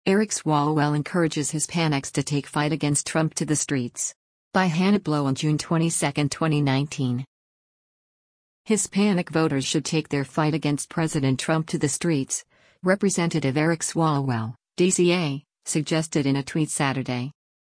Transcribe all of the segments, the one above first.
Eric Swalwell encourages Hispanics to take fight against Trump to the streets. By Hannah Blow on June 22, 2019. Hispanic voters should take their fight against President Trump to the streets, Representative Eric Swalwell, DCA, suggested in a tweet Saturday.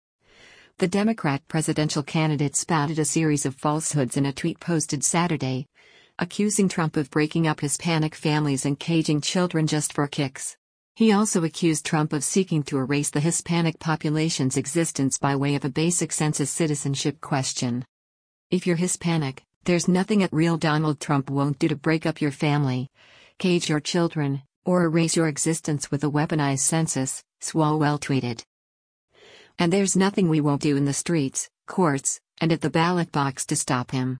The Democrat presidential candidate spouted a series of falsehoods in a tweet posted Saturday, accusing Trump of breaking up Hispanic families and caging children just for kicks. He also accused Trump of seeking to erase the Hispanic population's existence by way of a basic census citizenship question. If you're Hispanic, there's nothing that real Donald Trump won't do to break up your family, cage your children, or erase your existence with a weaponized census, Swalwell tweeted. And there's nothing we won't do in the streets, courts, and at the ballot box to stop him.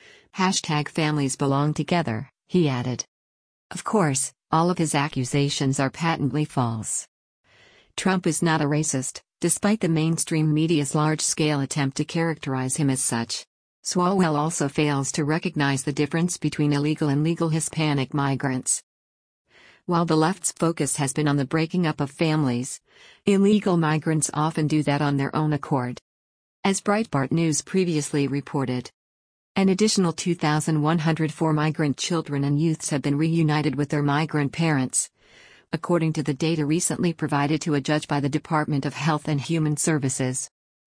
#families belong together, he added. Of course, all of his accusations are patently false. Trump is not a racist, despite the mainstream media's large-scale attempt to characterize him as such. Swalwell also fails to recognize the difference between illegal and legal Hispanic migrants. While the left's focus has been on the breaking up of families, illegal migrants often do that on their own accord. As Breitbart News previously reported, an additional 2,104 migrant children and youths have been reunited with their migrant parents, according to the data recently provided to a judge by the Department of Health and Human Services.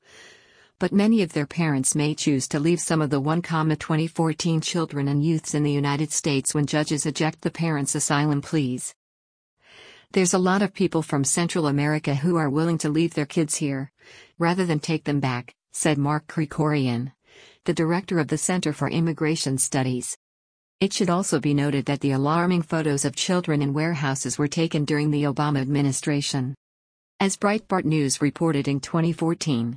But many of their parents may choose to leave some of the 1,2014 children and youths in the United States when judges eject the parents' asylum pleas. There's a lot of people from Central America who are willing to leave their kids here, rather than take them back, said Mark Krikorian, the director of the Center for Immigration Studies. It should also be noted that the alarming photos of children in warehouses were taken during the Obama administration. As Breitbart News reported in 2014,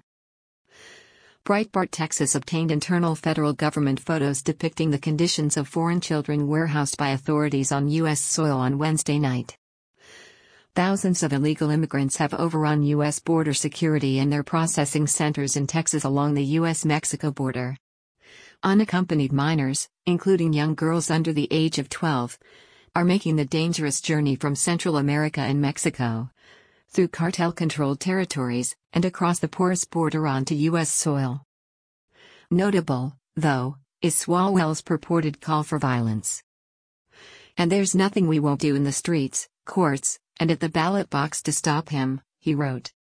Breitbart Texas obtained internal federal government photos depicting the conditions of foreign children warehoused by authorities on U.S. soil on Wednesday night. Thousands of illegal immigrants have overrun U.S. border security and their processing centers in Texas along the U.S.-Mexico border. Unaccompanied minors, including young girls under the age of 12, are making the dangerous journey from Central America and Mexico, through cartel-controlled territories, and across the porous border onto U.S. soil. Notable, though, is Swalwell's purported call for violence. And there's nothing we won't do in the streets, courts, and at the ballot box to stop him, he wrote.